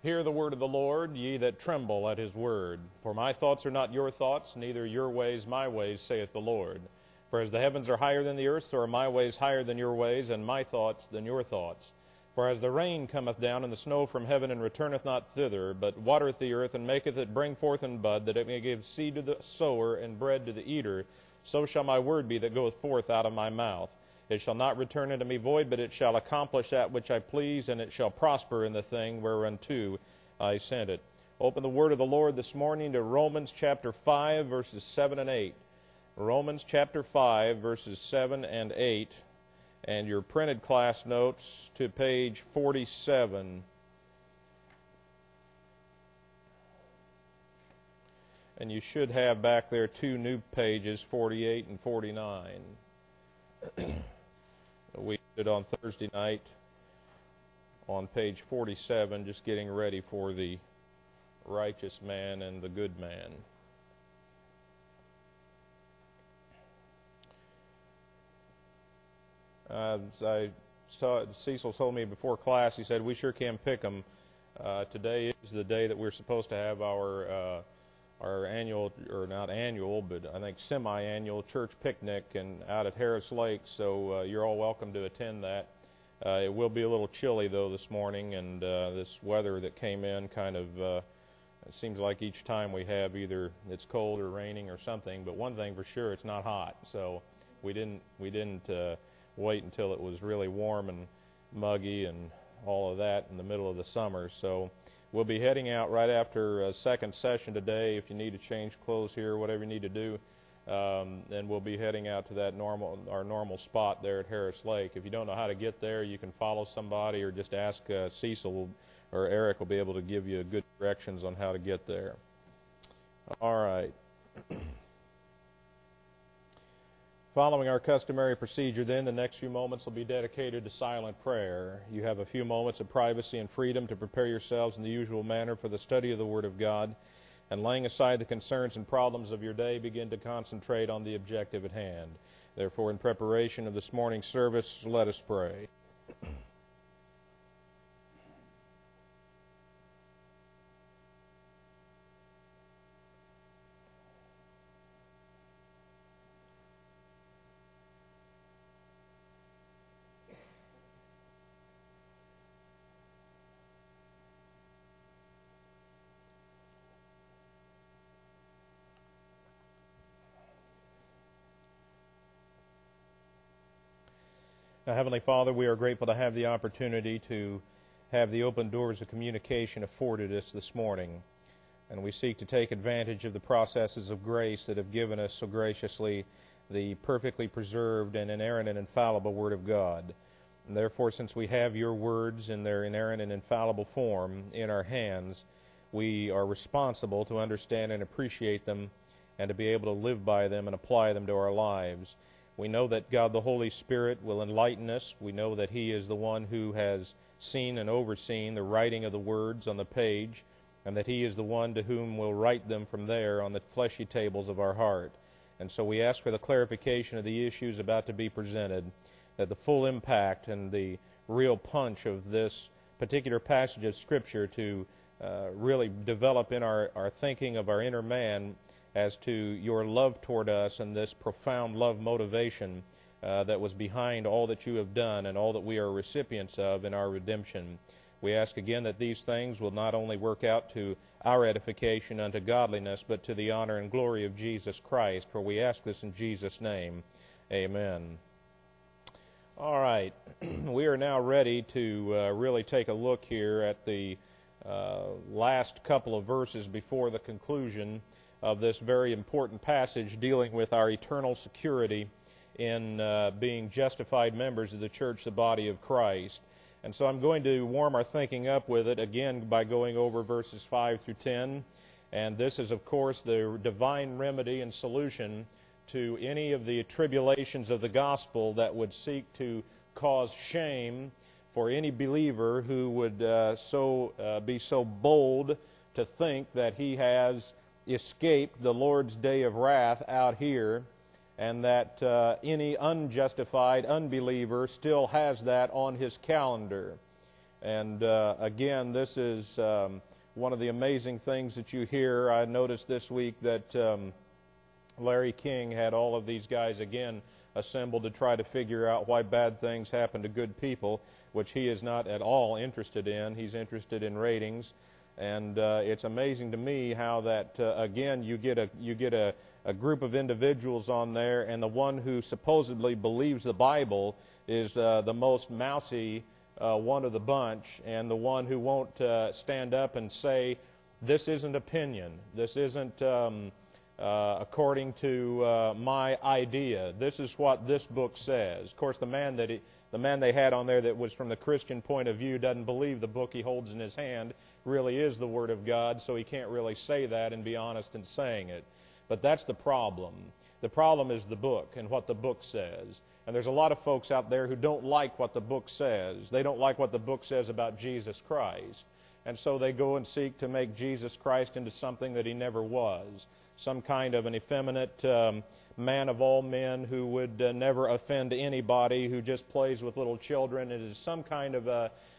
Hear the word of the Lord, ye that tremble at his word. For my thoughts are not your thoughts, neither your ways my ways, saith the Lord. For as the heavens are higher than the earth, so are my ways higher than your ways, and my thoughts than your thoughts. For as the rain cometh down and the snow from heaven, and returneth not thither, but watereth the earth, and maketh it bring forth and bud, that it may give seed to the sower and bread to the eater, so shall my word be that goeth forth out of my mouth. It shall not return unto me void, but it shall accomplish that which I please, and it shall prosper in the thing whereunto I sent it. Open the word of the Lord this morning to Romans chapter 5, verses 7 and 8. Romans chapter 5, verses 7 and 8. And your printed class notes to page 47. And you should have back there two new pages, 48 and 49. We did on Thursday night on page 47, just getting ready for the righteous man and the good man. Cecil told me before class, he said, we sure can pick them. Today is the day that we're supposed to have our annual, or not annual, but I think semi-annual church picnic and out at Harris Lake, so you're all welcome to attend that. It will be a little chilly, though, this morning, and this weather that came in kind of, it seems like each time we have either it's cold or raining or something, but one thing for sure, it's not hot, so we didn't wait until it was really warm and muggy and all of that in the middle of the summer, so we'll be heading out right after a second session today. If you need to change clothes here, whatever you need to do, then we'll be heading out to that our normal spot there at Harris Lake. If you don't know how to get there, you can follow somebody or just ask Cecil or Eric will be able to give you good directions on how to get there. All right. Following our customary procedure then, the next few moments will be dedicated to silent prayer. You have a few moments of privacy and freedom to prepare yourselves in the usual manner for the study of the Word of God, and laying aside the concerns and problems of your day, begin to concentrate on the objective at hand. Therefore, in preparation of this morning's service, let us pray. Now, Heavenly Father, we are grateful to have the opportunity to have the open doors of communication afforded us this morning. And we seek to take advantage of the processes of grace that have given us so graciously the perfectly preserved and inerrant and infallible Word of God. And therefore, since we have your words in their inerrant and infallible form in our hands, we are responsible to understand and appreciate them and to be able to live by them and apply them to our lives. We know that God the Holy Spirit will enlighten us. We know that He is the one who has seen and overseen the writing of the words on the page, and that He is the one to whom will write them from there on the fleshy tables of our heart. And so we ask for the clarification of the issues about to be presented, that the full impact and the real punch of this particular passage of Scripture to really develop in our thinking of our inner man as to your love toward us and this profound love motivation that was behind all that you have done and all that we are recipients of in our redemption. We ask again that these things will not only work out to our edification unto godliness, but to the honor and glory of Jesus Christ, for we ask this in Jesus' name. Amen. All right. We are now ready to really take a look here at the last couple of verses before the conclusion of this very important passage dealing with our eternal security in being justified members of the church, the body of Christ. And so I'm going to warm our thinking up with it again by going over verses 5 through 10. And this is, of course, the divine remedy and solution to any of the tribulations of the gospel that would seek to cause shame for any believer who would be so bold to think that he has escaped the Lord's day of wrath out here, and that any unjustified unbeliever still has that on his calendar. And again, this is one of the amazing things that you hear. I noticed this week that Larry King had all of these guys again assembled to try to figure out why bad things happen to good people, which he is not at all interested in. He's interested in ratings. And it's amazing to me how that, again, you get a group of individuals on there, and the one who supposedly believes the Bible is the most mousy one of the bunch, and the one who won't stand up and say, this isn't opinion, this isn't according to my idea, this is what this book says. Of course, the man they had on there that was from the Christian point of view doesn't believe the book he holds in his hand really is the Word of God, so he can't really say that and be honest in saying it. But that's the problem. The problem is the book and what the book says. And there's a lot of folks out there who don't like what the book says. They don't like what the book says about Jesus Christ. And so they go and seek to make Jesus Christ into something that he never was. Some kind of an effeminate man of all men who would never offend anybody, who just plays with little children. It is some kind of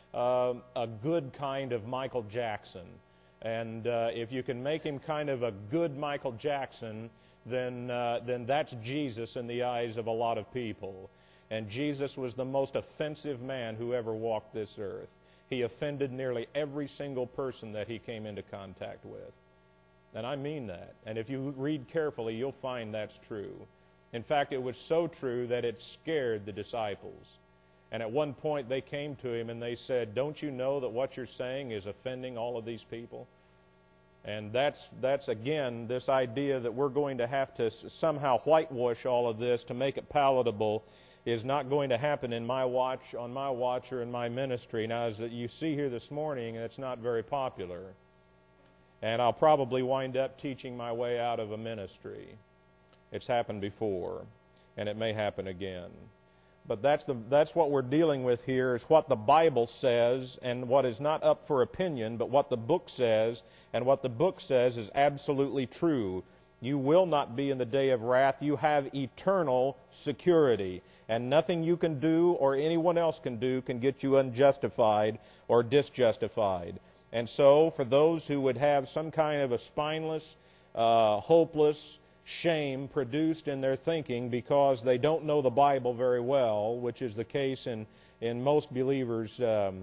a good kind of Michael Jackson. And if you can make him kind of a good Michael Jackson, then that's Jesus in the eyes of a lot of people. And Jesus was the most offensive man who ever walked this earth. He offended nearly every single person that he came into contact with. And I mean that. And if you read carefully, you'll find that's true. In fact, it was so true that it scared the disciples. And at one point they came to him and they said, don't you know that what you're saying is offending all of these people? And that's again, this idea that we're going to have to somehow whitewash all of this to make it palatable is not going to happen on my watch, or in my ministry. Now, as you see here this morning, it's not very popular. And I'll probably wind up teaching my way out of a ministry. It's happened before, and it may happen again. But that's what we're dealing with here, is what the Bible says, and what is not up for opinion, but what the book says, and what the book says is absolutely true. You will not be in the day of wrath. You have eternal security, and nothing you can do or anyone else can do can get you unjustified or disjustified. And so, for those who would have some kind of a spineless, hopeless shame produced in their thinking because they don't know the Bible very well, which is the case in most believers'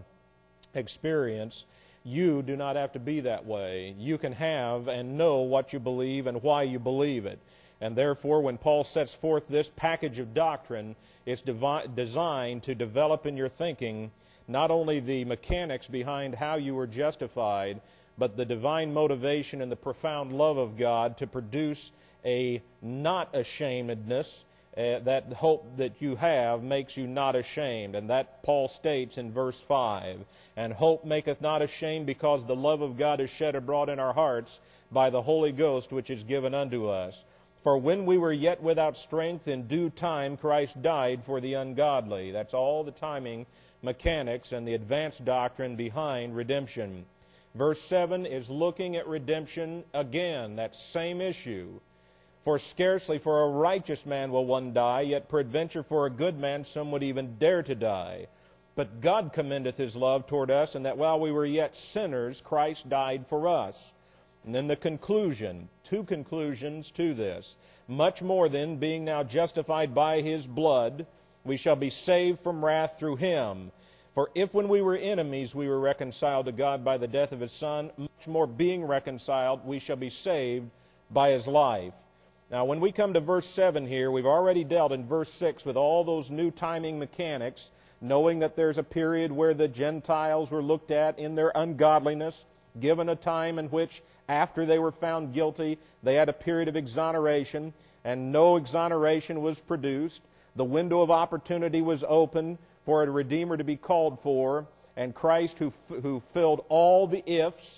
experience, you do not have to be that way. You can have and know what you believe and why you believe it. And therefore, when Paul sets forth this package of doctrine, it's designed to develop in your thinking not only the mechanics behind how you were justified, but the divine motivation and the profound love of God to produce a not ashamedness. That hope that you have makes you not ashamed. And that Paul states in verse 5. And hope maketh not ashamed, because the love of God is shed abroad in our hearts by the Holy Ghost, which is given unto us. For when we were yet without strength, in due time Christ died for the ungodly. That's all the timing mechanics and the advanced doctrine behind redemption. Verse 7 is looking at redemption again, that same issue. For scarcely for a righteous man will one die, yet peradventure for a good man some would even dare to die. But God commendeth his love toward us, and that while we were yet sinners, Christ died for us. And then the conclusion, two conclusions to this. Much more then, being now justified by his blood, we shall be saved from wrath through him. For if when we were enemies we were reconciled to God by the death of his Son, much more being reconciled we shall be saved by his life. Now, when we come to verse 7 here, we've already dealt in verse 6 with all those new timing mechanics, knowing that there's a period where the Gentiles were looked at in their ungodliness, given a time in which, after they were found guilty, they had a period of exoneration, and no exoneration was produced. The window of opportunity was open for a Redeemer to be called for, and Christ, who filled all the ifs,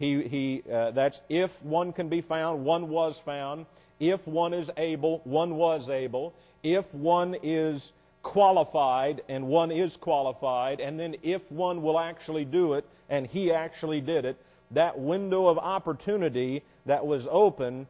that's if one can be found, one was found. If one is able, one was able. If one is qualified, and one is qualified. And then if one will actually do it, and he actually did it, that window of opportunity that was open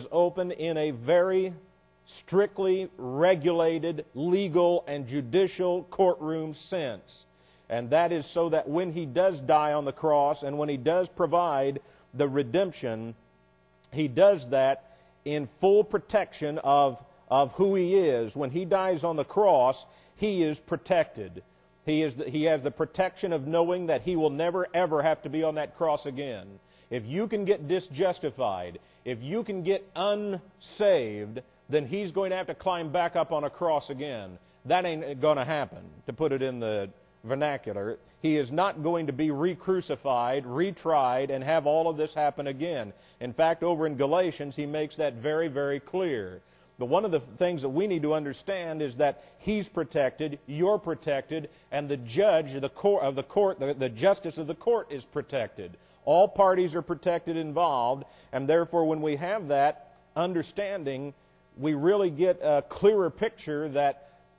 in a very strictly regulated legal and judicial courtroom sense. And that is so that when He does die on the cross and when He does provide the redemption, He does that in full protection of who He is. When He dies on the cross, He is protected. He has the protection of knowing that He will never, ever have to be on that cross again. If you can get disjustified, if you can get unsaved, then He's going to have to climb back up on a cross again. That ain't going to happen, to put it in the vernacular. He is not going to be re-crucified, retried, and have all of this happen again. In fact, over in Galatians, he makes that very, very clear. But one of the things that we need to understand is that He's protected, you're protected, and the judge of the court, the justice of the court is protected. All parties are protected involved, and therefore when we have that understanding, we really get a clearer picture that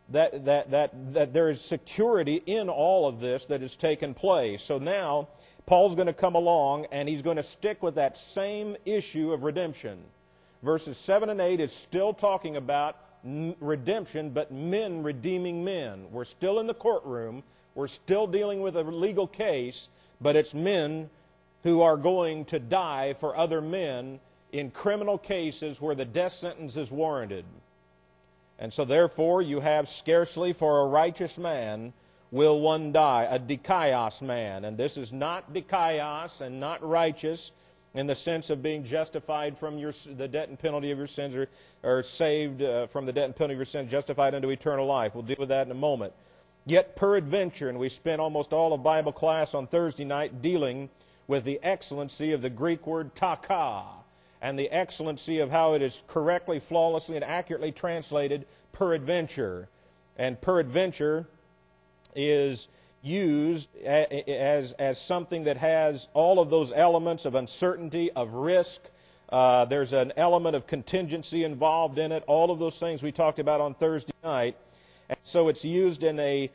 there is security in all of this that has taken place. So now, Paul's going to come along and he's going to stick with that same issue of redemption. Verses 7 and 8 is still talking about redemption, but men redeeming men. We're still in the courtroom. We're still dealing with a legal case, but it's men who are going to die for other men in criminal cases where the death sentence is warranted. And so therefore you have scarcely for a righteous man will one die, a dikaios man. And this is not dikaios and not righteous in the sense of being justified from the debt and penalty of your sins, or saved from the debt and penalty of your sins, justified unto eternal life. We'll deal with that in a moment. Yet peradventure, and we spent almost all of Bible class on Thursday night dealing with the excellency of the Greek word taka, and the excellency of how it is correctly, flawlessly, and accurately translated peradventure. And peradventure is used as something that has all of those elements of uncertainty, of risk. There's an element of contingency involved in it. All of those things we talked about on Thursday night. And so it's used in a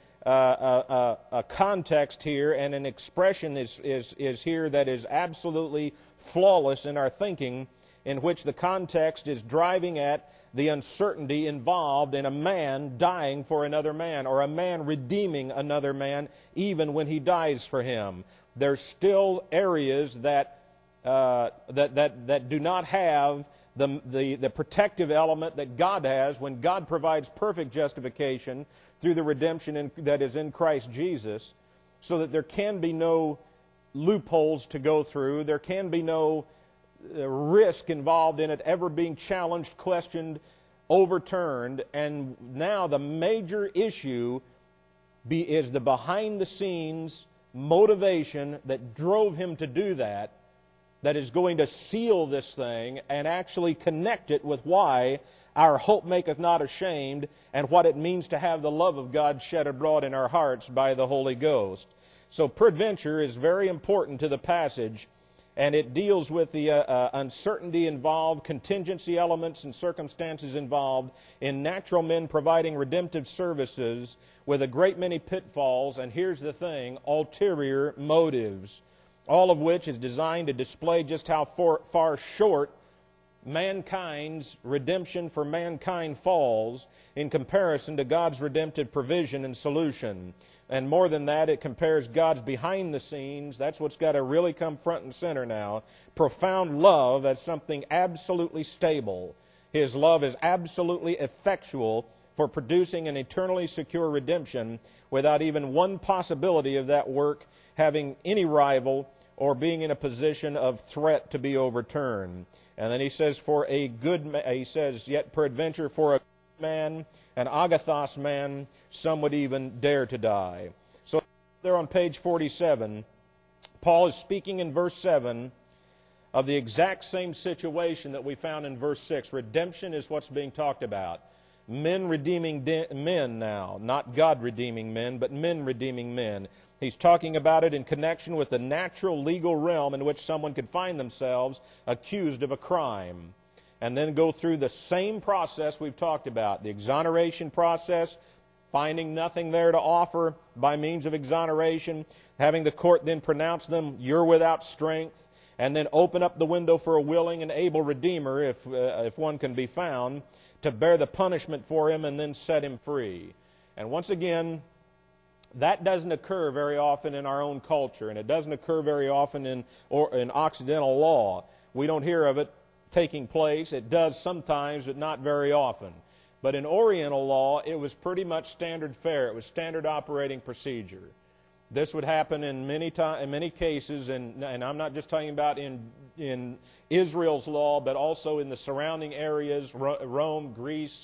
context here, and an expression is here that is absolutely flawless in our thinking, in which the context is driving at the uncertainty involved in a man dying for another man, or a man redeeming another man even when he dies for him. There's still areas that do not have the protective element that God has when God provides perfect justification through the redemption that is in Christ Jesus, so that there can be no loopholes to go through. There can be no risk involved in it ever being challenged, questioned, overturned. And now the major issue is the behind-the-scenes motivation that drove him to do that is going to seal this thing and actually connect it with why our hope maketh not ashamed, and what it means to have the love of God shed abroad in our hearts by the Holy Ghost. So peradventure is very important to the passage, and it deals with the uncertainty involved, contingency elements and circumstances involved in natural men providing redemptive services with a great many pitfalls, and here's the thing, ulterior motives, all of which is designed to display just how far short mankind's redemption for mankind falls in comparison to God's redemptive provision and solution. And more than that, it compares God's behind the scenes. That's what's got to really come front and center now. Profound love as something absolutely stable. His love is absolutely effectual for producing an eternally secure redemption without even one possibility of that work having any rival or being in a position of threat to be overturned. And then he says, yet peradventure for a good man, an agathos man, some would even dare to die. So there on page 47, Paul is speaking in verse 7 of the exact same situation that we found in verse 6. Redemption is what's being talked about. Men redeeming men now, not God redeeming men, but men redeeming men. He's talking about it in connection with the natural legal realm in which someone could find themselves accused of a crime, and then go through the same process we've talked about, the exoneration process, finding nothing there to offer by means of exoneration, having the court then pronounce them, you're without strength, and then open up the window for a willing and able redeemer, if one can be found, to bear the punishment for him and then set him free. And once again, That doesn't occur very often in our own culture, and it doesn't occur very often in Occidental law. We don't hear of it taking place. It does sometimes, but not very often. But in Oriental law, it was pretty much standard fare. It was standard operating procedure. This would happen in many cases, and I'm not just talking about in Israel's law, but also in the surrounding areas, Rome, Greece,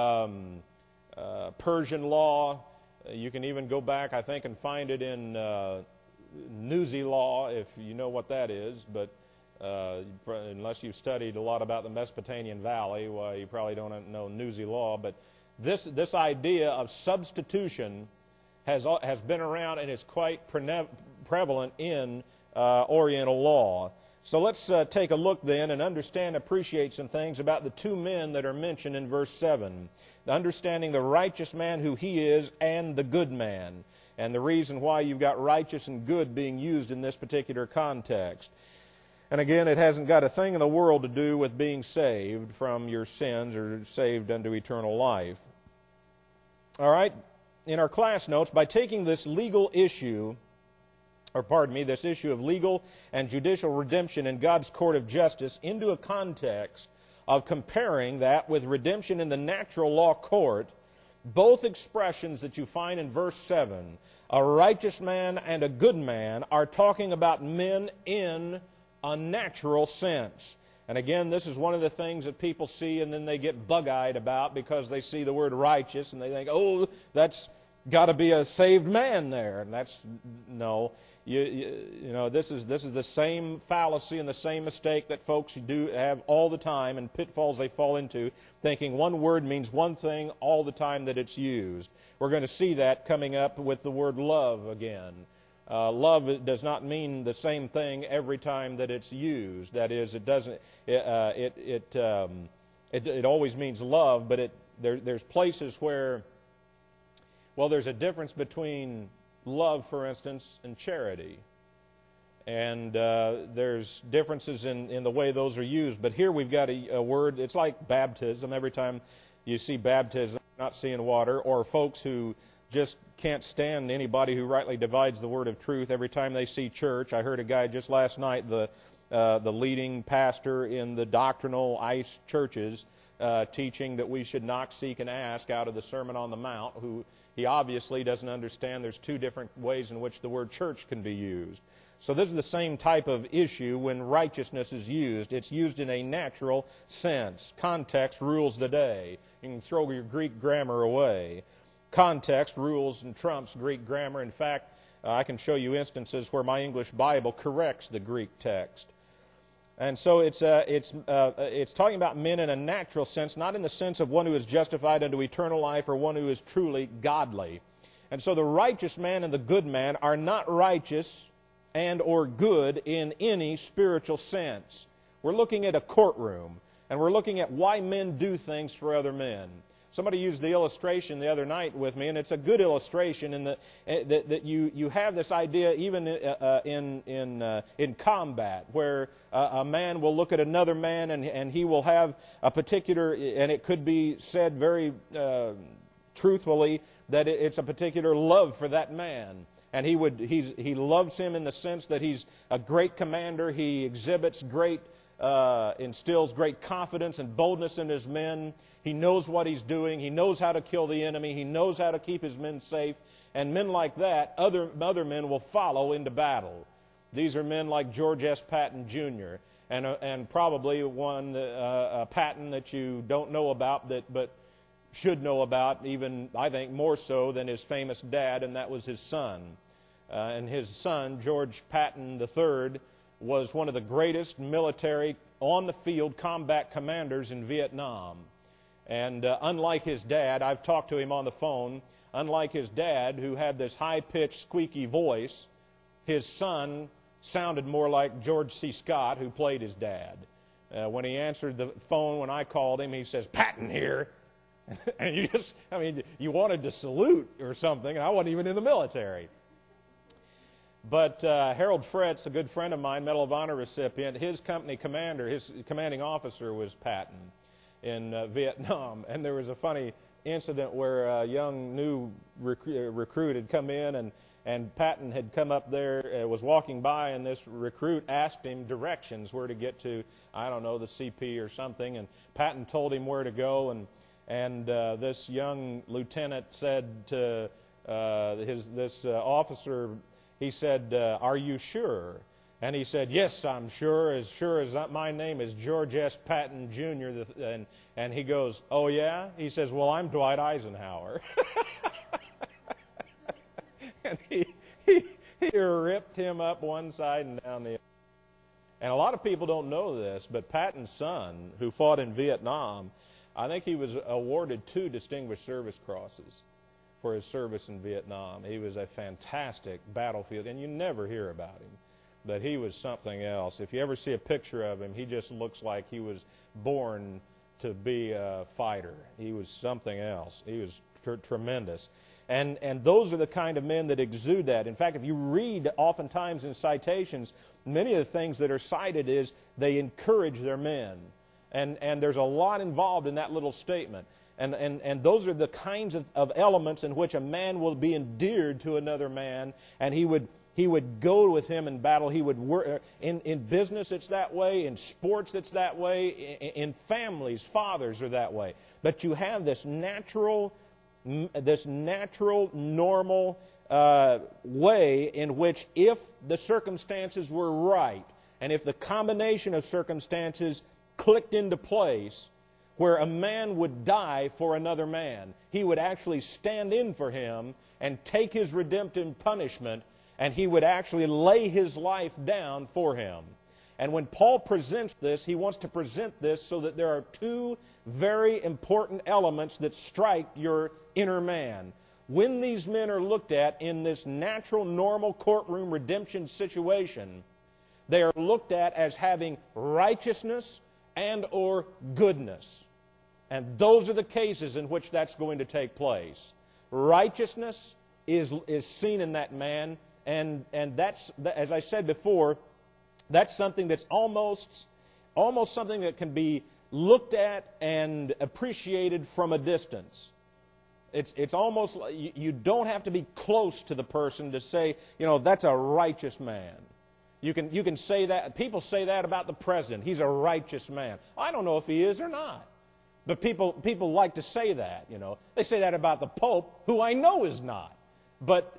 Persian law. You can even go back, I think, and find it in Nuzi law, if you know what that is. But unless you've studied a lot about the Mesopotamian Valley, well, you probably don't know Nuzi law. But this idea of substitution has been around and is quite prevalent in Oriental law. So let's take a look then and understand, appreciate some things about the two men that are mentioned in verse 7. Understanding the righteous man who he is and the good man. And the reason why you've got righteous and good being used in this particular context. And again, it hasn't got a thing in the world to do with being saved from your sins or saved unto eternal life. All right, in our class notes, by taking this legal issue, this issue of legal and judicial redemption in God's court of justice into a context of comparing that with redemption in the natural law court, both expressions that you find in verse 7, a righteous man and a good man, are talking about men in a natural sense. And again, this is one of the things that people see and then they get bug-eyed about because they see the word righteous and they think, oh, that's got to be a saved man there. And that's, no. You know, this is the same fallacy and the same mistake that folks do have all the time, and pitfalls they fall into, thinking one word means one thing all the time that it's used. We're going to see that coming up with the word love again. Love does not mean the same thing every time that it's used. That is, it doesn't. It always means love, but there's places where, well, there's a difference between love, for instance, and charity. And there's differences in the way those are used. But here we've got a word, it's like baptism. Every time you see baptism, not seeing water, or folks who just can't stand anybody who rightly divides the word of truth. Every time they see church, I heard a guy just last night, the leading pastor in the doctrinal ICE churches, teaching that we should knock, seek, and ask out of the Sermon on the Mount, who he obviously doesn't understand there's two different ways in which the word church can be used. So this is the same type of issue when righteousness is used. It's used in a natural sense. Context rules the day. You can throw your Greek grammar away. Context rules and trumps Greek grammar. In fact, I can show you instances where my English Bible corrects the Greek text. And so it's talking about men in a natural sense, not in the sense of one who is justified unto eternal life or one who is truly godly. And so the righteous man and the good man are not righteous and or good in any spiritual sense. We're looking at a courtroom, and we're looking at why men do things for other men. Somebody used the illustration the other night with me, and it's a good illustration in that you have this idea even in combat, where a man will look at another man and he will have a particular, and it could be said very truthfully that it's a particular love for that man. And he loves him in the sense that he's a great commander. He exhibits instills great confidence and boldness in his men. He knows what he's doing. He knows how to kill the enemy. He knows how to keep his men safe. And men like that, other men will follow into battle. These are men like George S. Patton, Jr., and probably one Patton that you don't know about, but should know about, even, I think, more so than his famous dad, and that was his son. And his son, George Patton III, was one of the greatest military on-the-field combat commanders in Vietnam. And unlike his dad, I've talked to him on the phone, unlike his dad, who had this high-pitched, squeaky voice, his son sounded more like George C. Scott, who played his dad. When he answered the phone when I called him, he says, "Patton here." And you wanted to salute or something, and I wasn't even in the military. But Harold Fretz, a good friend of mine, Medal of Honor recipient, his company commander, his commanding officer was Patton in Vietnam. And there was a funny incident where a young new recruit had come in, and Patton had come up there, was walking by, and this recruit asked him directions where to get to, I don't know, the CP or something, and Patton told him where to go, and this young lieutenant said to this officer, he said, "Are you sure?" And he said, "Yes, I'm sure as my name is George S. Patton, Jr." And he goes, "Oh, yeah?" He says, "Well, I'm Dwight Eisenhower." And he ripped him up one side and down the other. And a lot of people don't know this, but Patton's son, who fought in Vietnam, I think he was awarded 2 Distinguished Service Crosses for his service in Vietnam. He was a fantastic battlefield, and you never hear about him. But he was something else. If you ever see a picture of him, he just looks like he was born to be a fighter. He was something else. He was tremendous. And those are the kind of men that exude that. In fact, if you read oftentimes in citations, many of the things that are cited is they encourage their men. And there's a lot involved in that little statement. And those are the kinds of elements in which a man will be endeared to another man, and he would go with him in battle. He would work in business. It's that way. In sports, it's that way. In families, fathers are that way. But you have this natural, normal way in which, if the circumstances were right, and if the combination of circumstances clicked into place, where a man would die for another man, he would actually stand in for him and take his redemptive punishment, and he would actually lay his life down for him. And when Paul presents this, he wants to present this so that there are 2 very important elements that strike your inner man. When these men are looked at in this natural, normal courtroom redemption situation, they are looked at as having righteousness and or goodness. And those are the cases in which that's going to take place. Righteousness is seen in that man, and that's, as I said before, that's something that's almost something that can be looked at and appreciated from a distance. It's almost like you don't have to be close to the person to say, that's a righteous man. You can say that. People say that about the president. He's a righteous man. I don't know if he is or not. But people like to say that, They say that about the Pope, who I know is not. But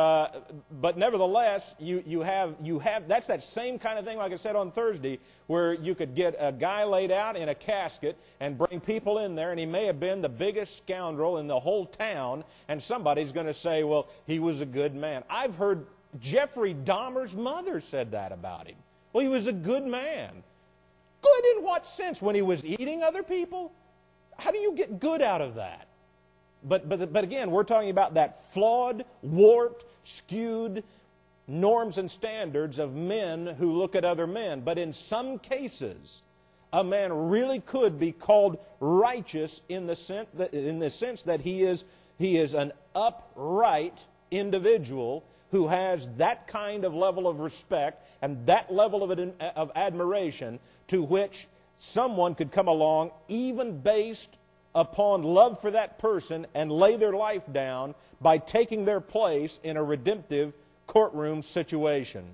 nevertheless, you have that's that same kind of thing, like I said on Thursday, where you could get a guy laid out in a casket and bring people in there, and he may have been the biggest scoundrel in the whole town, and somebody's going to say, well, he was a good man. I've heard Jeffrey Dahmer's mother said that about him. Well, he was a good man. Good in what sense? When he was eating other people? How do you get good out of that? But again, we're talking about that flawed, warped, skewed norms and standards of men who look at other men. But in some cases, a man really could be called righteous in the sense that he is an upright individual who has that kind of level of respect and that level of admiration to which someone could come along, even based upon love for that person, and lay their life down by taking their place in a redemptive courtroom situation.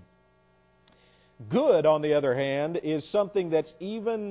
Good, on the other hand, is something that's even,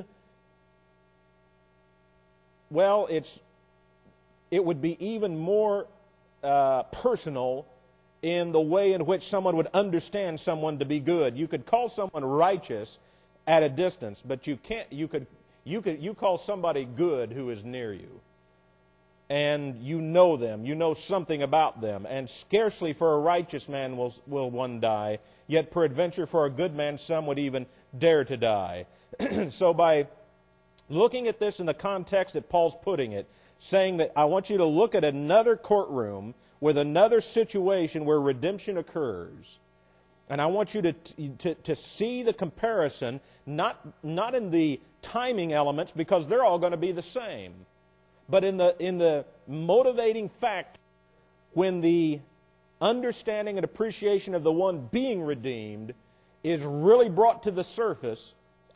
it would be even more personal in the way in which someone would understand someone to be good. You could call someone righteous at a distance, but you call somebody good who is near you. And you know them, you know something about them, and scarcely for a righteous man will one die, yet peradventure for a good man some would even dare to die. So by looking at this in the context that Paul's putting it, saying that I want you to look at another courtroom with another situation where redemption occurs, and I want you to see the comparison, not in the timing elements, because they're all going to be the same, but in the motivating fact when the understanding and appreciation of the one being redeemed is really brought to the surface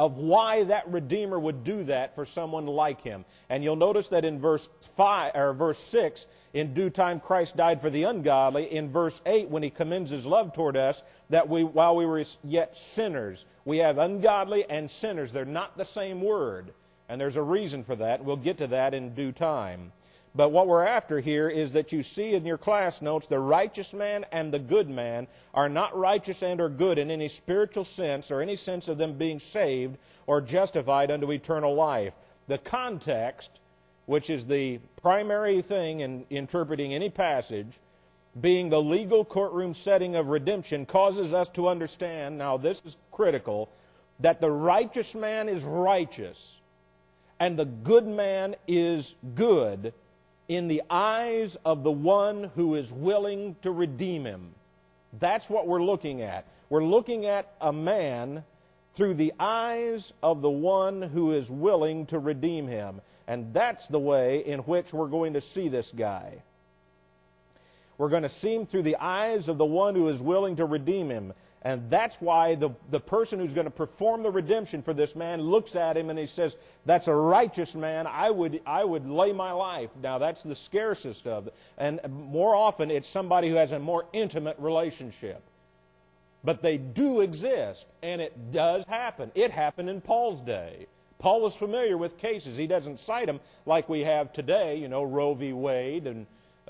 of why that Redeemer would do that for someone like him. And you'll notice that in verse 6, in due time Christ died for the ungodly. In verse 8, when he commends his love toward us, that while we were yet sinners, we have ungodly and sinners. They're not the same word. And there's a reason for that. We'll get to that in due time. But what we're after here is that you see in your class notes the righteous man and the good man are not righteous and or good in any spiritual sense or any sense of them being saved or justified unto eternal life. The context, which is the primary thing in interpreting any passage, being the legal courtroom setting of redemption, causes us to understand, now this is critical, that the righteous man is righteous and the good man is good in the eyes of the one who is willing to redeem him. That's what we're looking at. We're looking at a man through the eyes of the one who is willing to redeem him. And that's the way in which we're going to see this guy. We're going to see him through the eyes of the one who is willing to redeem him. And that's why the person who's going to perform the redemption for this man looks at him and he says, that's a righteous man. I would lay my life. Now, that's the scarcest of it. And more often, it's somebody who has a more intimate relationship. But they do exist, and it does happen. It happened in Paul's day. Paul was familiar with cases. He doesn't cite them like we have today, you know, Roe v. Wade and,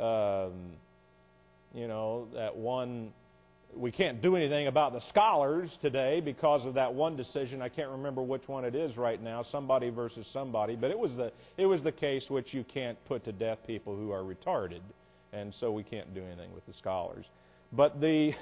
you know, that one. We can't do anything about the scholars today because of that one decision. I can't remember which one it is right now, somebody versus somebody. But it was the case which you can't put to death people who are retarded, and so we can't do anything with the scholars. But the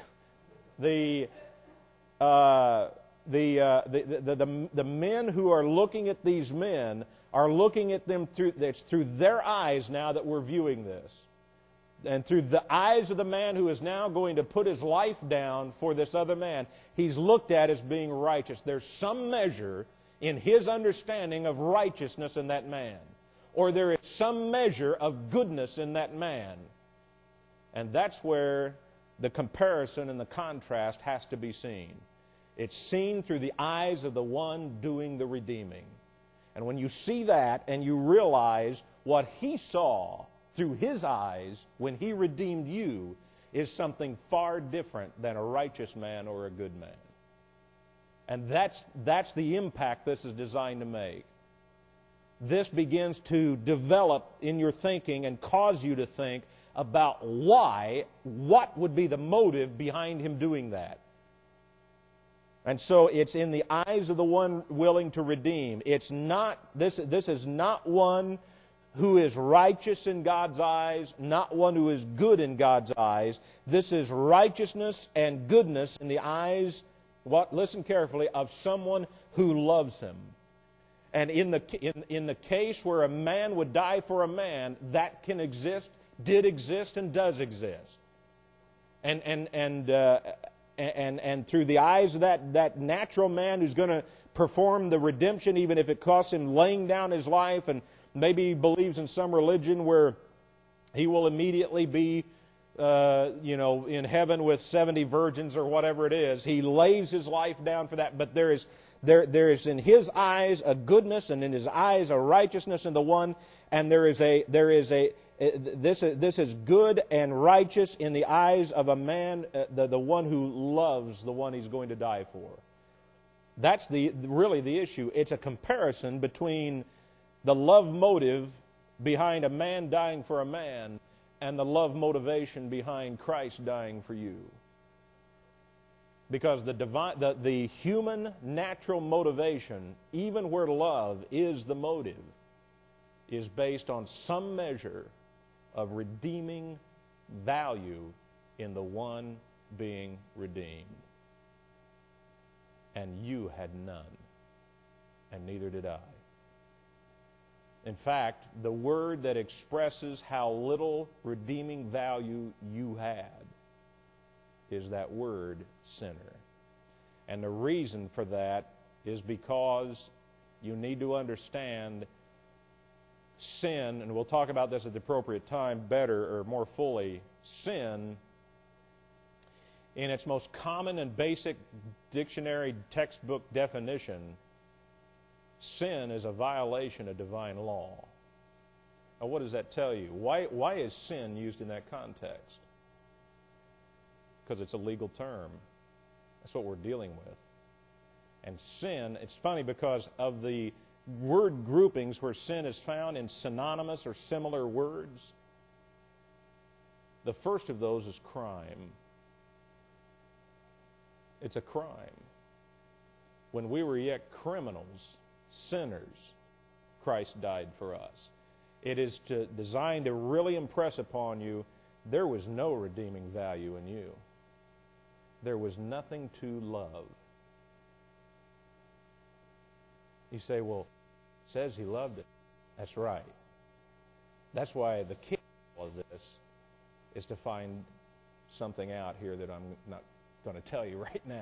men who are looking at these men are looking at them through their eyes now that we're viewing this. And through the eyes of the man who is now going to put his life down for this other man, he's looked at as being righteous. There's some measure in his understanding of righteousness in that man. Or there is some measure of goodness in that man. And that's where the comparison and the contrast has to be seen. It's seen through the eyes of the one doing the redeeming. And when you see that and you realize what he saw through his eyes when he redeemed you is something far different than a righteous man or a good man. And that's the impact this is designed to make. This begins to develop in your thinking and cause you to think about what would be the motive behind him doing that. And so it's in the eyes of the one willing to redeem. It's not, this is not one who is righteous in God's eyes, not one who is good in God's eyes. This is righteousness and goodness in the eyes, listen carefully, of someone who loves him. And in the case where a man would die for a man, that can exist, did exist, and does exist. And through the eyes of that natural man who's going to perform the redemption, even if it costs him laying down his life, and maybe he believes in some religion where he will immediately be, in heaven with 70 virgins or whatever it is. He lays his life down for that. But there is in his eyes a goodness, and in his eyes a righteousness in the one, and this is good and righteous in the eyes of a man, the one who loves the one he's going to die for. That's really the issue. It's a comparison between the love motive behind a man dying for a man and the love motivation behind Christ dying for you. Because the human natural motivation, even where love is the motive, is based on some measure of redeeming value in the one being redeemed. And you had none, and neither did I. In fact, the word that expresses how little redeeming value you had is that word, sinner. And the reason for that is because you need to understand sin, and we'll talk about this at the appropriate time better or more fully. Sin, in its most common and basic dictionary textbook definition, sin is a violation of divine law. Now, what does that tell you? Why is sin used in that context? Because it's a legal term. That's what we're dealing with. And sin, it's funny because of the word groupings where sin is found in synonymous or similar words. The first of those is crime. It's a crime. When we were yet criminals, sinners, Christ died for us. It is designed to really impress upon you there was no redeeming value in you. There was nothing to love. You say, well, it says he loved it. That's right. That's why the key to all of this is to find something out here that I'm not going to tell you right now.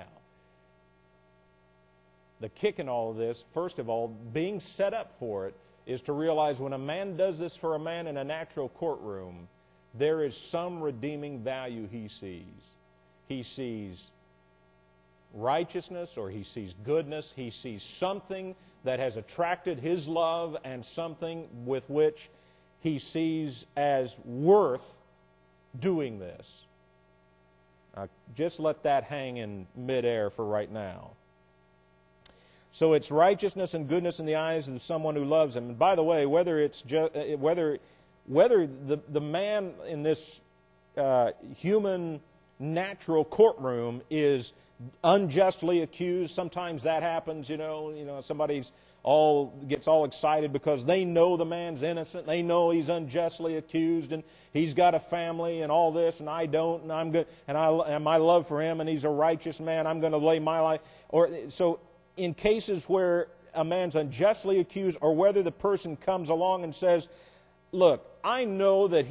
The kick in all of this, first of all, being set up for it, is to realize when a man does this for a man in a natural courtroom, there is some redeeming value he sees. He sees righteousness, or he sees goodness. He sees something that has attracted his love and something with which he sees as worth doing this. Just let that hang in midair for right now. So it's righteousness and goodness in the eyes of someone who loves him. And by the way, whether it's whether the man in this human natural courtroom is unjustly accused, sometimes that happens. You know, somebody's gets all excited because they know the man's innocent. They know he's unjustly accused, and he's got a family and all this, and I don't, and I'm good, and my love for him, and he's a righteous man. I'm going to lay my life. Or so, in cases where a man's unjustly accused, or whether the person comes along and says, "Look, I know that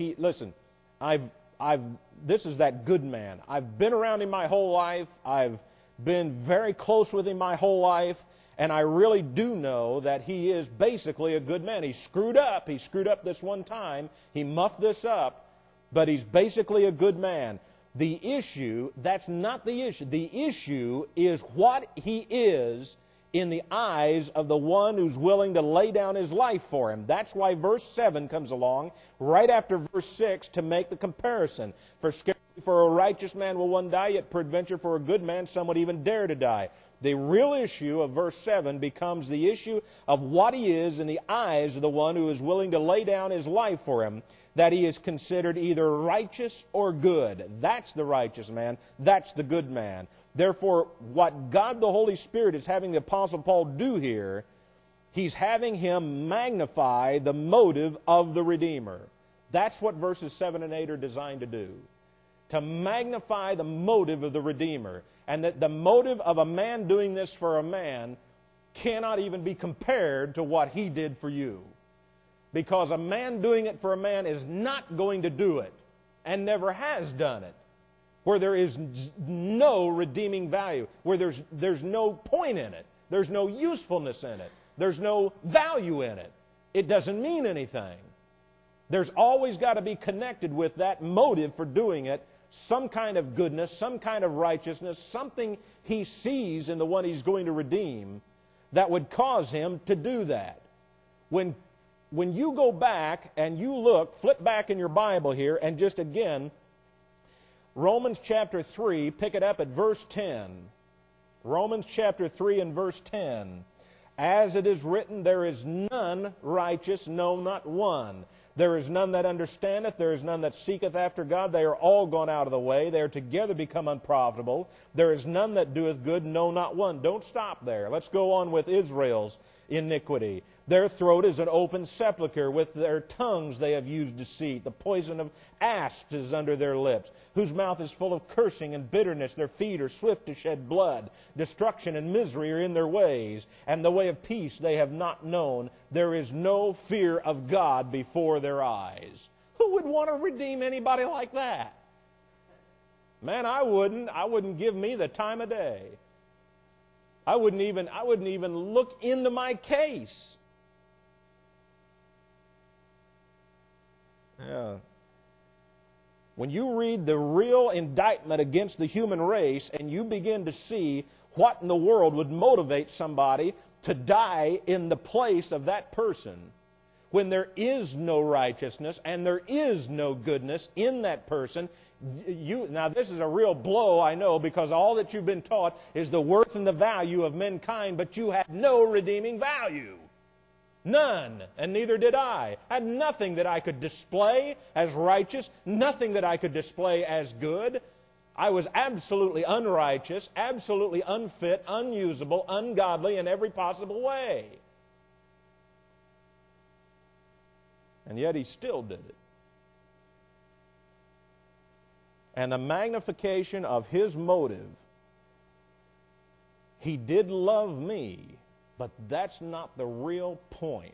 this is that good man. I've been around him my whole life. I've been very close with him my whole life. And I really do know that he is basically a good man. He's screwed up. He screwed up this one time. He muffed this up. But he's basically a good man." The issue, that's not the issue. The issue is what he is in the eyes of the one who's willing to lay down his life for him. That's why verse 7 comes along right after verse 6 to make the comparison. For scarcely for a righteous man will one die, yet peradventure for a good man some would even dare to die. The real issue of verse 7 becomes the issue of what he is in the eyes of the one who is willing to lay down his life for him, that he is considered either righteous or good. That's the righteous man. That's the good man. Therefore, what God the Holy Spirit is having the Apostle Paul do here, he's having him magnify the motive of the Redeemer. That's what verses 7 and 8 are designed to do. To magnify the motive of the Redeemer. And that the motive of a man doing this for a man cannot even be compared to what he did for you. Because a man doing it for a man is not going to do it, and never has done it, where there is no redeeming value, where there's no point in it, there's no usefulness in it, there's no value in it. It doesn't mean anything. There's always got to be connected with that motive for doing it, some kind of goodness, some kind of righteousness, something he sees in the one he's going to redeem that would cause him to do that. When you go back and you look, flip back in your Bible here, and just again, Romans chapter 3, pick it up at verse 10. Romans chapter 3 and verse 10. As it is written, there is none righteous, no, not one. There is none that understandeth, there is none that seeketh after God. They are all gone out of the way. They are together become unprofitable. There is none that doeth good, no, not one. Don't stop there. Let's go on with Israel's iniquity. Their throat is an open sepulchre. With their tongues they have used deceit. The poison of asps is under their lips, whose mouth is full of cursing and bitterness. Their feet are swift to shed blood. Destruction and misery are in their ways, and the way of peace they have not known. There is no fear of God before their eyes. Who would want to redeem anybody like that? Man, I wouldn't. I wouldn't give me the time of day. I wouldn't even look into my case. Yeah. When you read the real indictment against the human race and you begin to see what in the world would motivate somebody to die in the place of that person when there is no righteousness and there is no goodness in that person. Now this is a real blow, I know, because all that you've been taught is the worth and the value of mankind, but you had no redeeming value. None, and neither did I. I had nothing that I could display as righteous, nothing that I could display as good. I was absolutely unrighteous, absolutely unfit, unusable, ungodly in every possible way. And yet He still did it. And the magnification of His motive, He did love me, but that's not the real point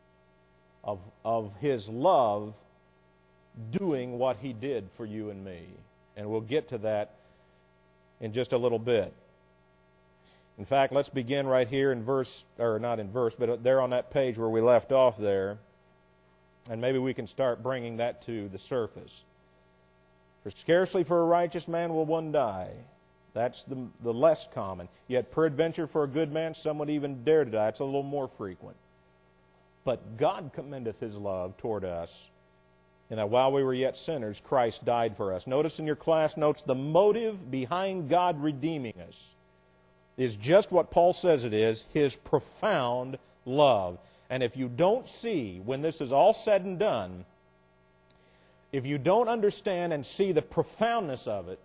of His love doing what He did for you and me. And we'll get to that in just a little bit. In fact, let's begin right here in verse, or not in verse, but there on that page where we left off there. And maybe we can start bringing that to the surface. For scarcely for a righteous man will one die. That's the less common. Yet peradventure for a good man some would even dare to die. It's a little more frequent. But God commendeth His love toward us, and that while we were yet sinners, Christ died for us. Notice in your class notes, the motive behind God redeeming us is just what Paul says it is, His profound love. And if you don't see, when this is all said and done, if you don't understand and see the profoundness of it,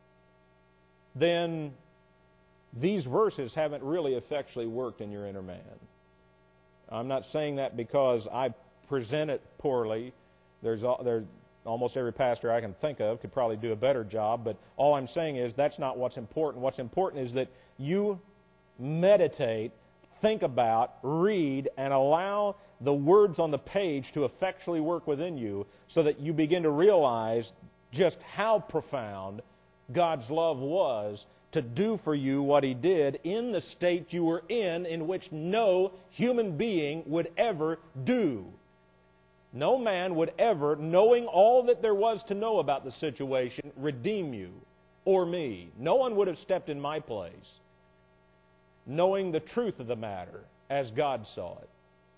then these verses haven't really effectually worked in your inner man. I'm not saying that because I present it poorly. There's almost every pastor I can think of could probably do a better job, but all I'm saying is that's not what's important. What's important is that you meditate, think about, read, and allow the words on the page to effectually work within you so that you begin to realize just how profound God's love was to do for you what He did in the state you were in which no human being would ever do. No man would ever, knowing all that there was to know about the situation, redeem you or me. No one would have stepped in my place, knowing the truth of the matter as God saw it.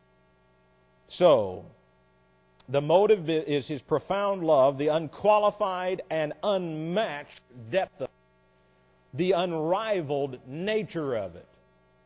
So, the motive is His profound love, the unqualified and unmatched depth of it, the unrivaled nature of it,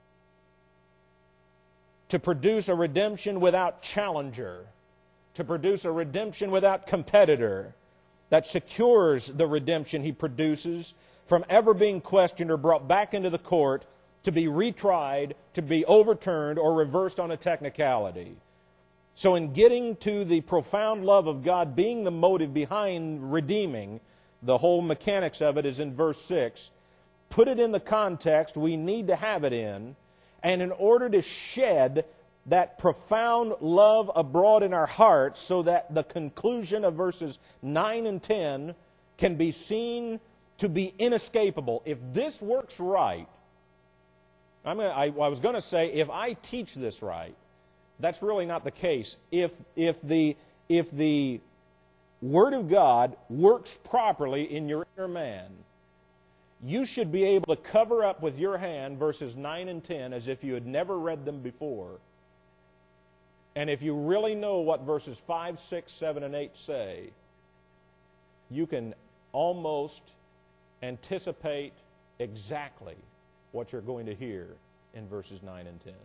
to produce a redemption without challenger, to produce a redemption without competitor, that secures the redemption He produces from ever being questioned or brought back into the court to be retried, to be overturned or reversed on a technicality. So in getting to the profound love of God being the motive behind redeeming, the whole mechanics of it is in verse 6. Put it in the context we need to have it in, and in order to shed that profound love abroad in our hearts so that the conclusion of verses 9 and 10 can be seen to be inescapable. If this works right, I was going to say, if I teach this right, that's really not the case. If the Word of God works properly in your inner man, you should be able to cover up with your hand verses 9 and 10 as if you had never read them before. And if you really know what verses 5, 6, 7, and 8 say, you can almost anticipate exactly what you're going to hear in verses 9 and 10.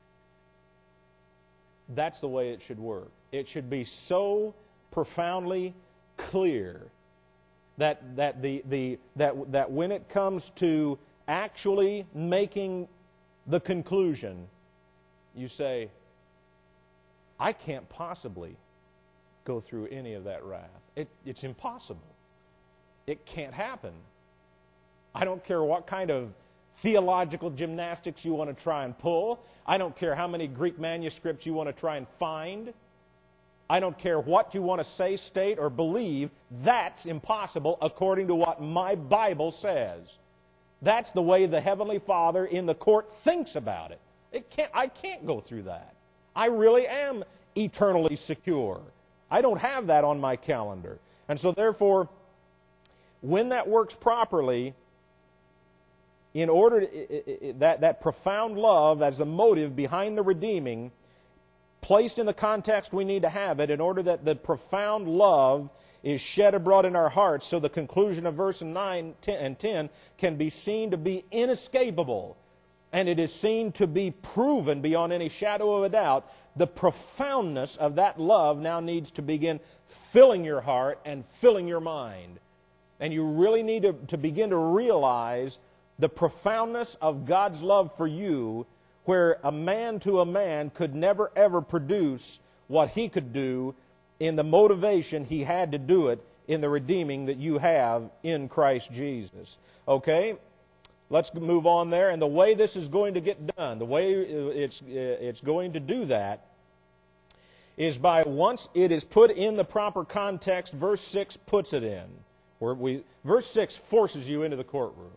That's the way it should work. It should be so profoundly clear that when it comes to actually making the conclusion, you say, I can't possibly go through any of that wrath. It's impossible. It can't happen. I don't care what kind of theological gymnastics you want to try and pull. I don't care how many Greek manuscripts you want to try and find. I don't care what you want to say, state, or believe. That's impossible according to what my Bible says. That's the way the Heavenly Father in the court thinks about it. I can't go through that. I really am eternally secure. I don't have that on my calendar. And so therefore, when that works properly, in order that profound love as the motive behind the redeeming, placed in the context we need to have it, in order that the profound love is shed abroad in our hearts, so the conclusion of verse 9 and 10 can be seen to be inescapable, and it is seen to be proven beyond any shadow of a doubt. The profoundness of that love now needs to begin filling your heart and filling your mind. And you really need to begin to realize the profoundness of God's love for you, where a man to a man could never ever produce what he could do in the motivation he had to do it in the redeeming that you have in Christ Jesus. Okay? Let's move on there. And the way this is going to get done, the way it's going to do that, is by once it is put in the proper context, verse 6 puts it in. Verse 6 forces you into the courtroom.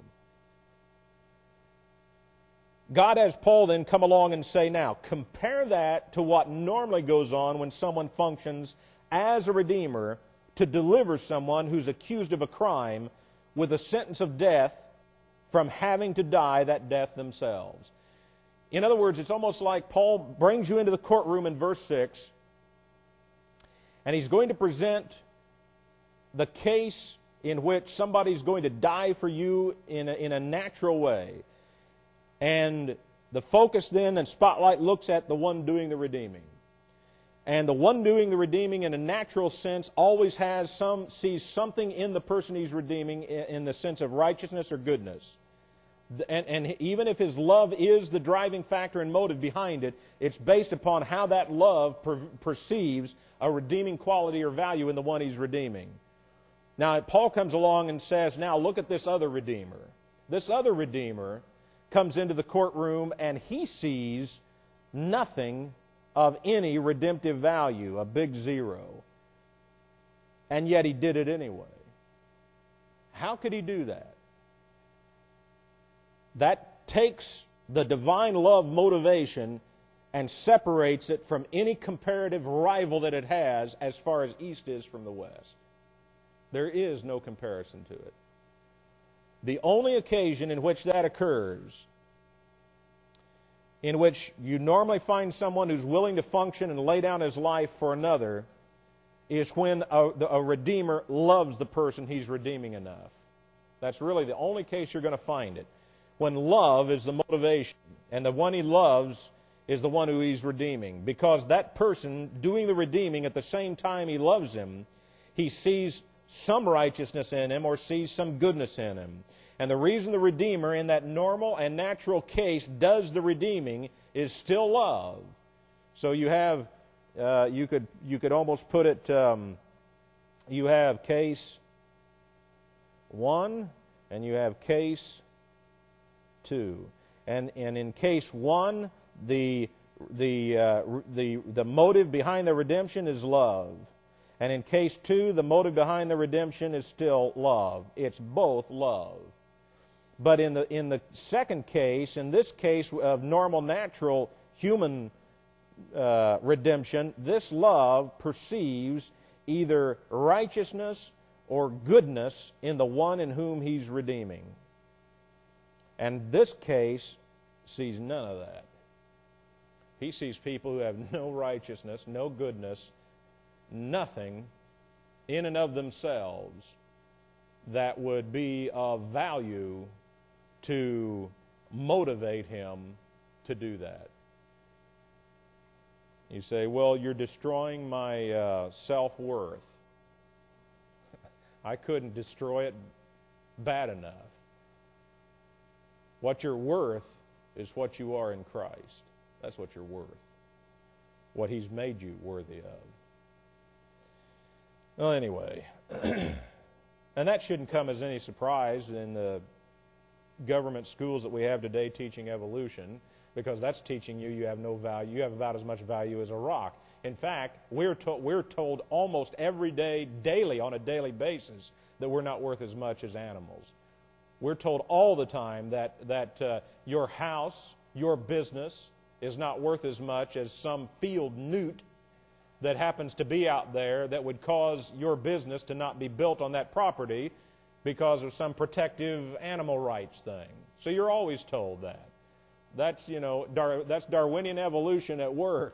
God has Paul then come along and say, now, compare that to what normally goes on when someone functions as a redeemer to deliver someone who's accused of a crime with a sentence of death from having to die that death themselves. In other words, it's almost like Paul brings you into the courtroom in verse 6, and he's going to present the case in which somebody's going to die for you in a natural way. And the focus then and spotlight looks at the one doing the redeeming. And the one doing the redeeming in a natural sense always sees something in the person he's redeeming in the sense of righteousness or goodness. And even if his love is the driving factor and motive behind it, it's based upon how that love perceives a redeeming quality or value in the one he's redeeming. Now, Paul comes along and says, now look at this other redeemer. This other redeemer comes into the courtroom and he sees nothing of any redemptive value, a big zero. And yet he did it anyway. How could he do that? That takes the divine love motivation and separates it from any comparative rival that it has as far as east is from the west. There is no comparison to it. The only occasion in which that occurs, in which you normally find someone who's willing to function and lay down his life for another, is when a redeemer loves the person he's redeeming enough. That's really the only case you're going to find it. When love is the motivation, and the one he loves is the one who he's redeeming. Because that person doing the redeeming at the same time he loves him, he sees some righteousness in him or sees some goodness in him. And the reason the Redeemer in that normal and natural case does the redeeming is still love. So you have, you could almost put it, you have case 1 and you have case 2. And in case 1, the motive behind the redemption is love. And in case 2, the motive behind the redemption is still love. It's both love. But in the second case, in this case of normal, natural, human redemption, this love perceives either righteousness or goodness in the one in whom he's redeeming. And this case sees none of that. He sees people who have no righteousness, no goodness, nothing in and of themselves that would be of value to motivate him to do that. You say, well, you're destroying my self-worth. I couldn't destroy it bad enough. What you're worth is what you are in Christ. That's what you're worth. What he's made you worthy of. Well, anyway, and that shouldn't come as any surprise in the government schools that we have today teaching evolution, because that's teaching you have no value. You have about as much value as a rock. In fact, we're told almost every day, daily, on a daily basis, that we're not worth as much as animals. We're told all the time that your house, your business, is not worth as much as some field newt that happens to be out there that would cause your business to not be built on that property because of some protective animal rights thing. So you're always told that. That's, that's Darwinian evolution at work,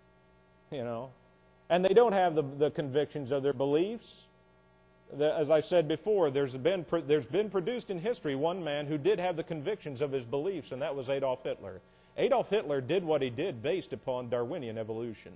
And they don't have the convictions of their beliefs. As I said before, there's been produced in history one man who did have the convictions of his beliefs, and that was Adolf Hitler. Adolf Hitler did what he did based upon Darwinian evolution.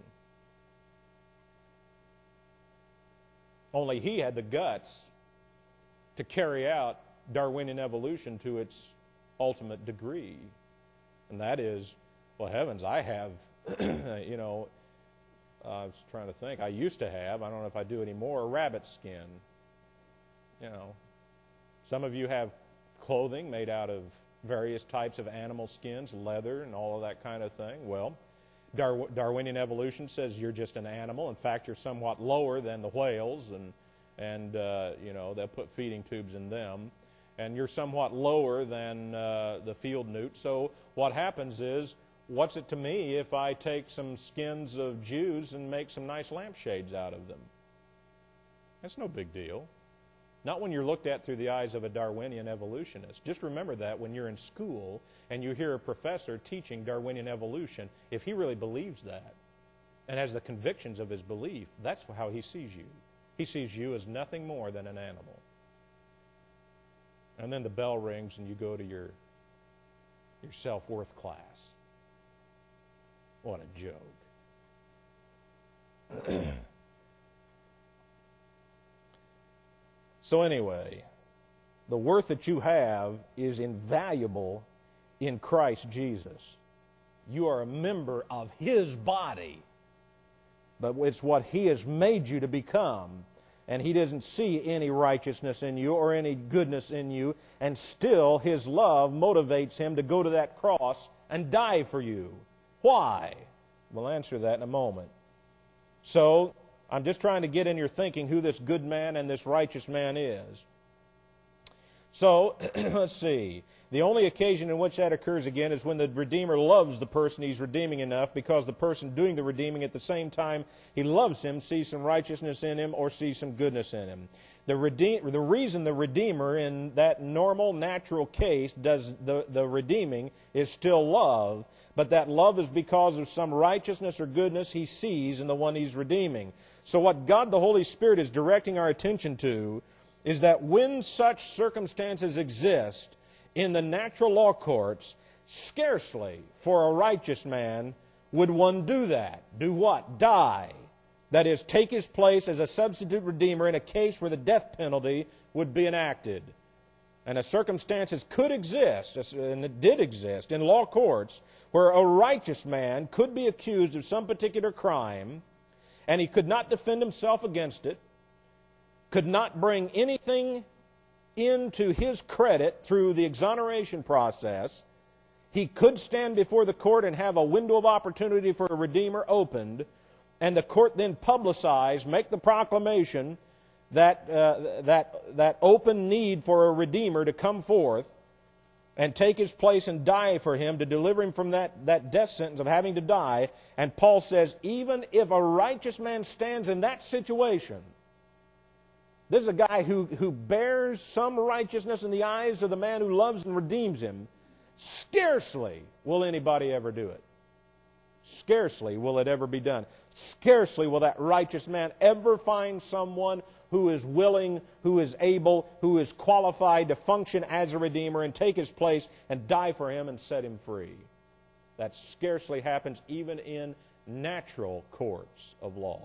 Only he had the guts to carry out Darwinian evolution to its ultimate degree. And that is, well, heavens, I have, I was trying to think, I used to have, I don't know if I do anymore, a rabbit skin. Some of you have clothing made out of various types of animal skins, leather, and all of that kind of thing. Well, Darwinian evolution says you're just an animal. In fact, you're somewhat lower than the whales, and they'll put feeding tubes in them. And you're somewhat lower than the field newt. So what happens is, what's it to me if I take some skins of Jews and make some nice lampshades out of them? That's no big deal. Not when you're looked at through the eyes of a Darwinian evolutionist. Just remember that when you're in school and you hear a professor teaching Darwinian evolution, if he really believes that and has the convictions of his belief, that's how he sees you. He sees you as nothing more than an animal. And then the bell rings and you go to your self-worth class. What a joke. So anyway, the worth that you have is invaluable in Christ Jesus. You are a member of His body, but it's what He has made you to become. And He doesn't see any righteousness in you or any goodness in you, and still His love motivates Him to go to that cross and die for you. Why? We'll answer that in a moment. So, I'm just trying to get in your thinking who this good man and this righteous man is. So, let's see. The only occasion in which that occurs again is when the Redeemer loves the person He's redeeming enough, because the person doing the redeeming at the same time he loves him, sees some righteousness in him or sees some goodness in him. The reason the Redeemer in that normal, natural case does the redeeming is still love, but that love is because of some righteousness or goodness He sees in the one He's redeeming. So what God the Holy Spirit is directing our attention to is that when such circumstances exist in the natural law courts, scarcely for a righteous man would one do that. Do what? Die. That is, take his place as a substitute redeemer in a case where the death penalty would be enacted. And circumstances could exist, and it did exist, in law courts where a righteous man could be accused of some particular crime, and he could not defend himself against it, could not bring anything into his credit through the exoneration process. He could stand before the court and have a window of opportunity for a redeemer opened, and the court then publicize, make the proclamation that open need for a redeemer to come forth and take his place and die for him, to deliver him from that death sentence of having to die. And Paul says, even if a righteous man stands in that situation, this is a guy who bears some righteousness in the eyes of the man who loves and redeems him, scarcely will anybody ever do it. Scarcely will it ever be done. Scarcely will that righteous man ever find someone who is willing, who is able, who is qualified to function as a redeemer and take his place and die for him and set him free. That scarcely happens even in natural courts of law.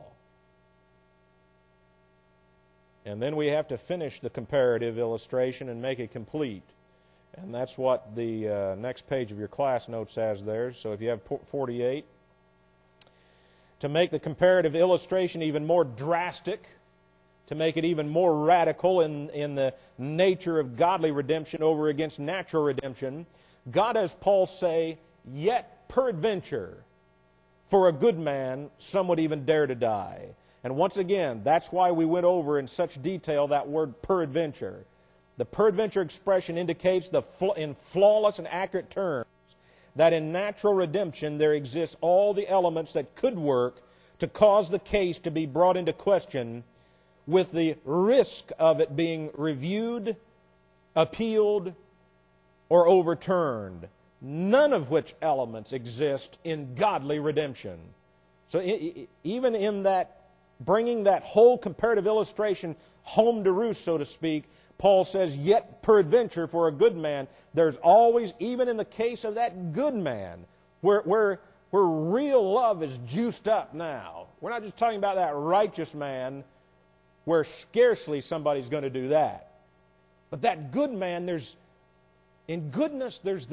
And then we have to finish the comparative illustration and make it complete. And that's what the next page of your class notes has there. So if you have 48. To make the comparative illustration even more drastic, to make it even more radical in the nature of godly redemption over against natural redemption, God, as Paul say, yet peradventure, for a good man, some would even dare to die. And once again, that's why we went over in such detail that word peradventure. The peradventure expression indicates in flawless and accurate terms that in natural redemption there exists all the elements that could work to cause the case to be brought into question, with the risk of it being reviewed, appealed, or overturned, none of which elements exist in godly redemption. So even in that, bringing that whole comparative illustration home to roost, so to speak, Paul says, yet peradventure for a good man, there's always, even in the case of that good man, where real love is juiced up now. We're not just talking about that righteous man where scarcely somebody's going to do that. But that good man, in goodness, there's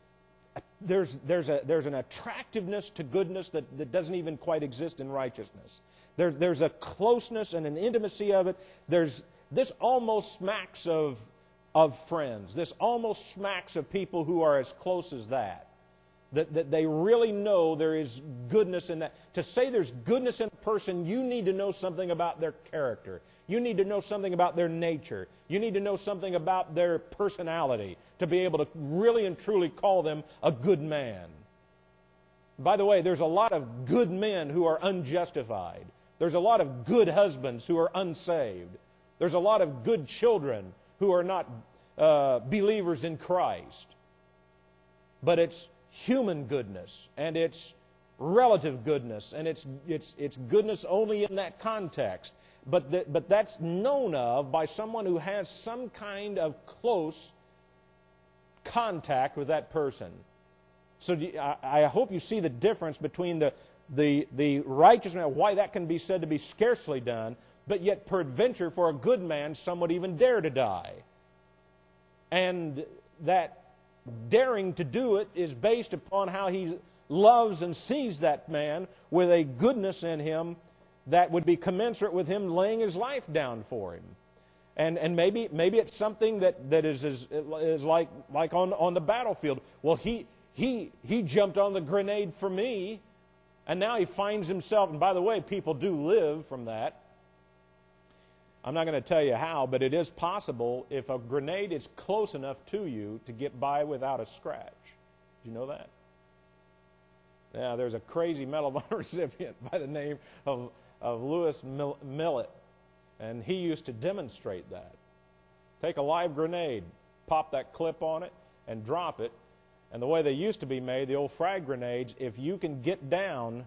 an attractiveness to goodness that doesn't even quite exist in righteousness. There's a closeness and an intimacy of it. This almost smacks of friends. This almost smacks of people who are as close as that. That they really know there is goodness in that. To say there's goodness in a person, you need to know something about their character. You need to know something about their nature. You need to know something about their personality to be able to really and truly call them a good man. By the way, there's a lot of good men who are unjustified. There's a lot of good husbands who are unsaved. There's a lot of good children who are not believers in Christ. But it's human goodness, and it's relative goodness, and it's goodness only in that context. But that's known of by someone who has some kind of close contact with that person. So I hope you see the difference between the righteous man, why that can be said to be scarcely done, but yet peradventure for a good man some would even dare to die. And that daring to do it is based upon how he loves and sees that man with a goodness in him that would be commensurate with him laying his life down for him. And maybe it's something that is like on the battlefield. Well, he jumped on the grenade for me, and now he finds himself, and by the way, people do live from that. I'm not going to tell you how, but it is possible if a grenade is close enough to you to get by without a scratch. Did you know that? Yeah, there's a crazy Medal of Honor recipient by the name of Lewis Millett, and he used to demonstrate that. Take a live grenade, pop that clip on it, and drop it. And the way they used to be made, the old frag grenades, if you can get down,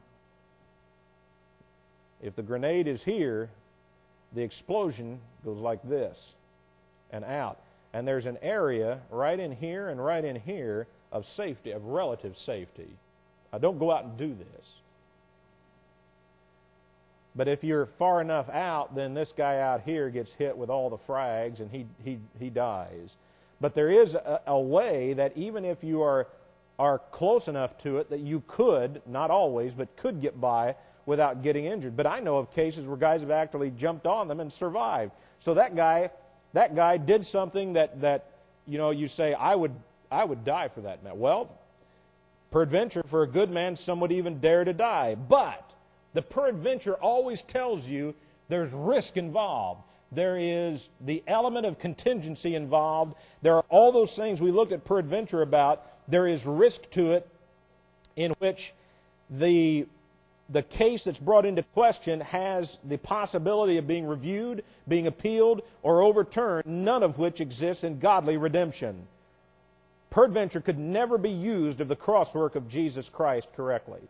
if the grenade is here, the explosion goes like this and out. And there's an area right in here and right in here of safety, of relative safety. Now, don't go out and do this. But if you're far enough out, then this guy out here gets hit with all the frags and he dies. But there is a way that even if you are close enough to it that you could, not always, but could get by without getting injured. But I know of cases where guys have actually jumped on them and survived. So that guy did something that you say, I would die for that man. Well, peradventure for a good man, some would even dare to die. But the peradventure always tells you there's risk involved. There is the element of contingency involved. There are all those things we looked at peradventure about. There is risk to it in which the case that's brought into question has the possibility of being reviewed, being appealed, or overturned, none of which exists in godly redemption. Peradventure could never be used of the crosswork of Jesus Christ correctly.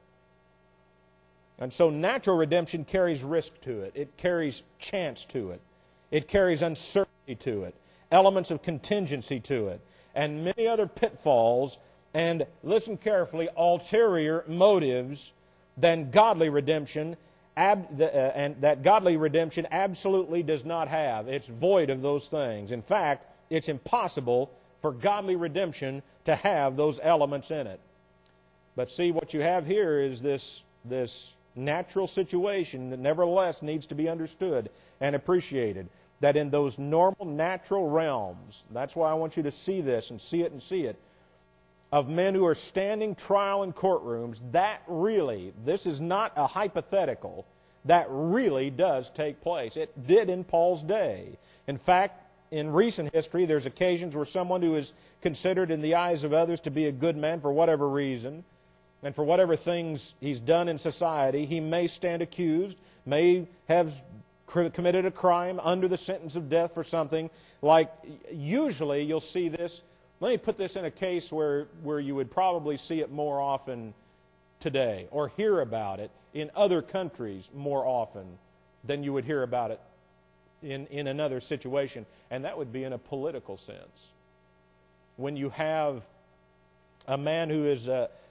And so natural redemption carries risk to it. It carries chance to it. It carries uncertainty to it, elements of contingency to it, and many other pitfalls, and listen carefully, ulterior motives than godly redemption, and that godly redemption absolutely does not have. It's void of those things. In fact, it's impossible for godly redemption to have those elements in it. But see, what you have here is this natural situation that nevertheless needs to be understood and appreciated. That in those normal, natural realms, that's why I want you to see this and see it, of men who are standing trial in courtrooms, that really, this is not a hypothetical, that really does take place. It did in Paul's day. In fact, in recent history, there's occasions where someone who is considered in the eyes of others to be a good man for whatever reason, and for whatever things he's done in society, he may stand accused, may have committed a crime under the sentence of death for something. Like, usually you'll see this Let me put this in a case where you would probably see it more often today, or hear about it in other countries more often than you would hear about it in another situation, and that would be in a political sense. When you have a man who is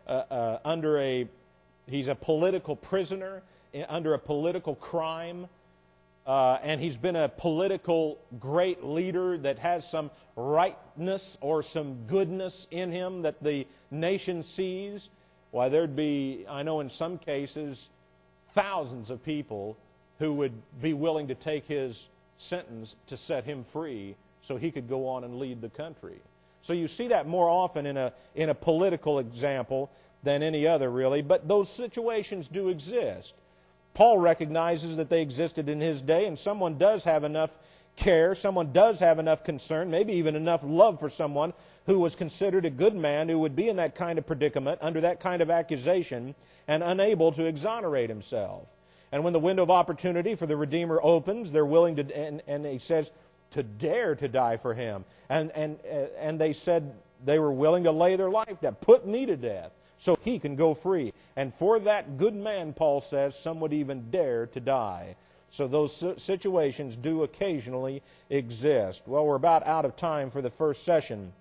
he's a political prisoner under a political crime, and he's been a political great leader that has some rightness or some goodness in him that the nation sees, why there'd be, I know in some cases, thousands of people who would be willing to take his sentence to set him free so he could go on and lead the country. So you see that more often in a political example than any other, really. But those situations do exist. Paul recognizes that they existed in his day, and someone does have enough care, someone does have enough concern, maybe even enough love for someone who was considered a good man who would be in that kind of predicament, under that kind of accusation, and unable to exonerate himself. And when the window of opportunity for the Redeemer opens, they're willing to, and he says, to dare to die for him. And they said they were willing to lay their life down, put me to death, so he can go free. And for that good man, Paul says, some would even dare to die. So those situations do occasionally exist. Well, we're about out of time for the first session.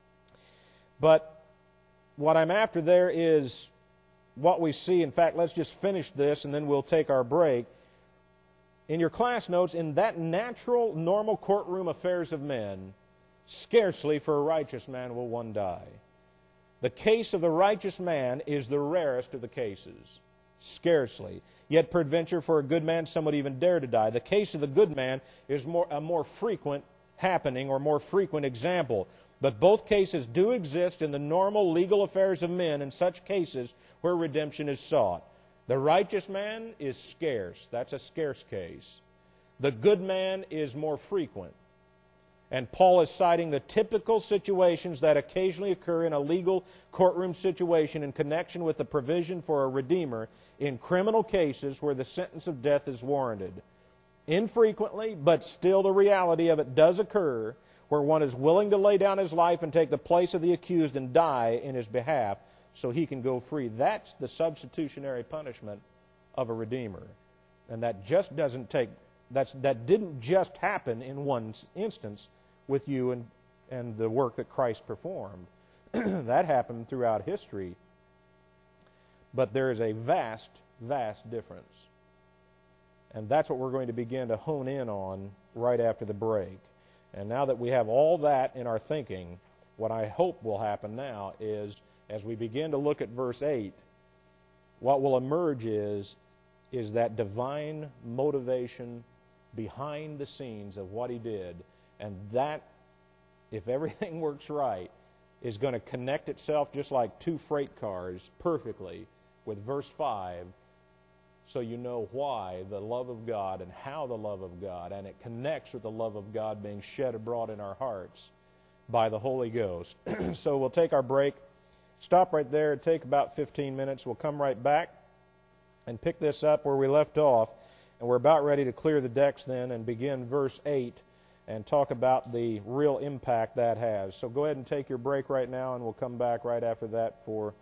But what I'm after there is what we see. In fact, let's just finish this and then we'll take our break. In your class notes, in that natural, normal courtroom affairs of men, scarcely for a righteous man will one die. The case of the righteous man is the rarest of the cases. Scarcely. Yet peradventure for a good man some would even dare to die. The case of the good man is a more frequent happening or more frequent example. But both cases do exist in the normal legal affairs of men in such cases where redemption is sought. The righteous man is scarce. That's a scarce case. The good man is more frequent. And Paul is citing the typical situations that occasionally occur in a legal courtroom situation in connection with the provision for a redeemer in criminal cases where the sentence of death is warranted. Infrequently, but still the reality of it does occur, where one is willing to lay down his life and take the place of the accused and die in his behalf so he can go free. That's the substitutionary punishment of a redeemer. And that just doesn't take, that didn't just happen in one instance with you and the work that Christ performed. That happened throughout history. But there is a vast, vast difference. And that's what we're going to begin to hone in on right after the break. And now that we have all that in our thinking, what I hope will happen now is, as we begin to look at verse 8, what will emerge is that divine motivation behind the scenes of what he did. And that, if everything works right, is going to connect itself just like two freight cars perfectly with verse 5, so you know why the love of God and how the love of God, and it connects with the love of God being shed abroad in our hearts by the Holy Ghost. So we'll take our break, stop right there, take about 15 minutes. We'll come right back and pick this up where we left off, and we're about ready to clear the decks then and begin verse 8 and talk about the real impact that has. So go ahead and take your break right now, and we'll come back right after that for